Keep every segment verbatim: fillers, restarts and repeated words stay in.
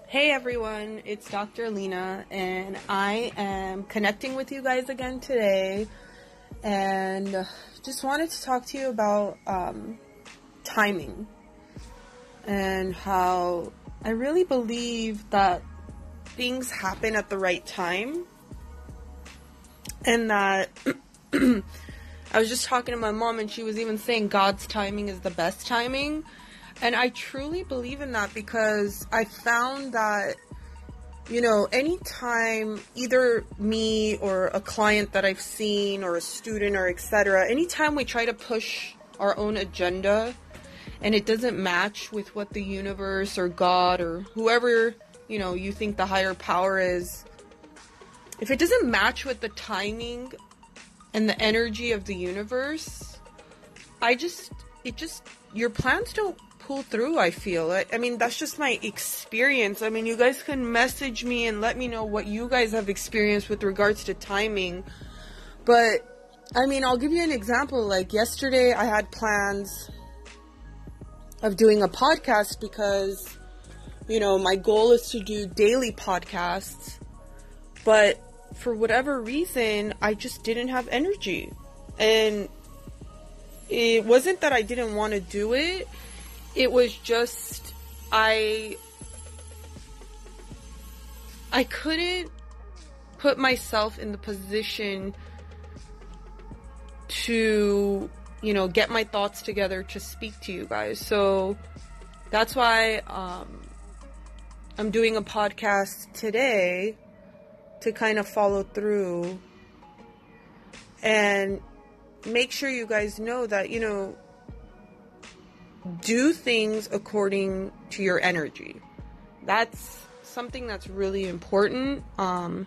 Hey everyone, it's Doctor Lena, and I am connecting with you guys again today, and just wanted to talk to you about um, timing, and how I really believe that things happen at the right time, and that I was just talking to my mom, and she was even saying God's timing is the best timing. And I truly believe in that, because I found that, you know, anytime either me or a client that I've seen or a student or et cetera, anytime we try to push our own agenda and it doesn't match with what the universe or God or whoever, you know, you think the higher power is, if it doesn't match with the timing and the energy of the universe, I just, it just, your plans don't pull through, I feel. I, I mean, that's just my experience. I mean, you guys can message me and let me know what you guys have experienced with regards to timing. But, I mean, I'll give you an example. Like, yesterday I had plans of doing a podcast because, you know, my goal is to do daily podcasts. But for whatever reason, I just didn't have energy. And it wasn't that I didn't want to do it. It was just, I, I couldn't put myself in the position to, you know, get my thoughts together to speak to you guys. So that's why um, I'm doing a podcast today to kind of follow through and make sure you guys know that, you know, do things according to your energy. That's something that's really important. Um,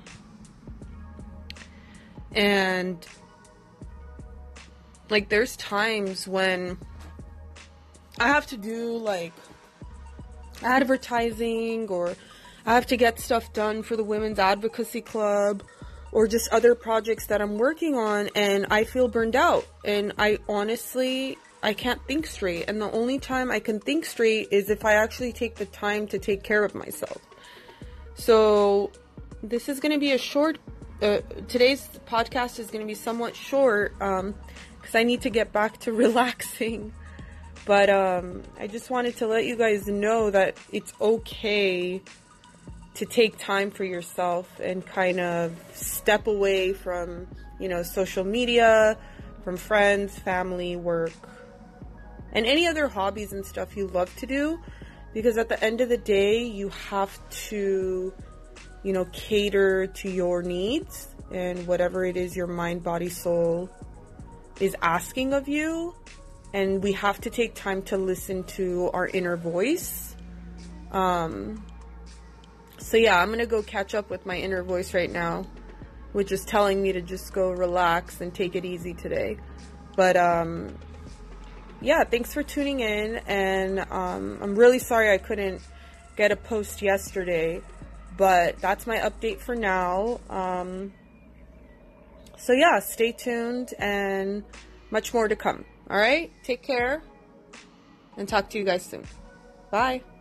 and like, there's times when I have to do like advertising, or I have to get stuff done for the Women's Advocacy Club, or just other projects that I'm working on, and I feel burned out. And I honestly, I can't think straight. And the only time I can think straight is if I actually take the time to take care of myself. So this is going to be a short, uh, today's podcast is going to be somewhat short, um, because I need to get back to relaxing. But um, I just wanted to let you guys know that it's okay to take time for yourself and kind of step away from, you know, social media, from friends, family, work, and any other hobbies and stuff you love to do. Because at the end of the day, you have to, you know, cater to your needs and whatever it is your mind, body, soul is asking of you. And we have to take time to listen to our inner voice. Um, so yeah, I'm going to go catch up with my inner voice right now, which is telling me to just go relax and take it easy today. But, um, yeah, thanks for tuning in, and um, I'm really sorry I couldn't get a post yesterday, but that's my update for now. Um, so yeah, stay tuned, and much more to come. All right, take care, and talk to you guys soon. Bye.